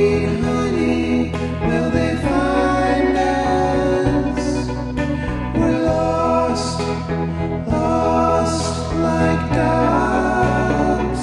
sweet honey, will they find us? We're lost, lost like dogs.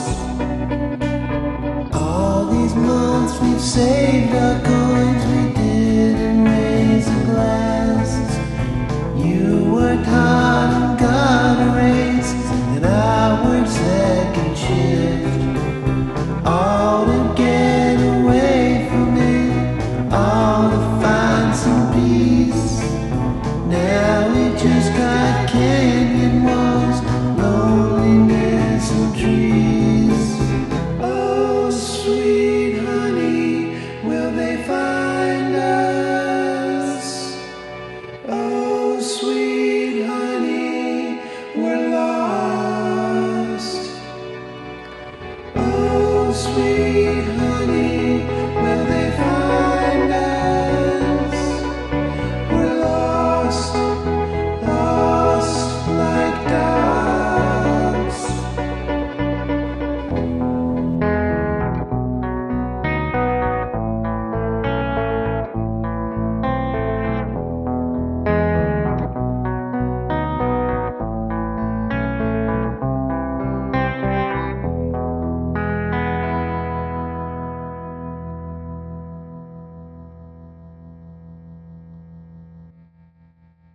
All these months we've saved our coins, we didn't raise a glass. You worked hard and got a raise, and I worked second shift. All to get away from it, all to find some peace. Now we just got canyon walls, loneliness and trees. Oh, sweet honey, will they find us? Oh, sweet honey, we're lost. Oh, sweet honey.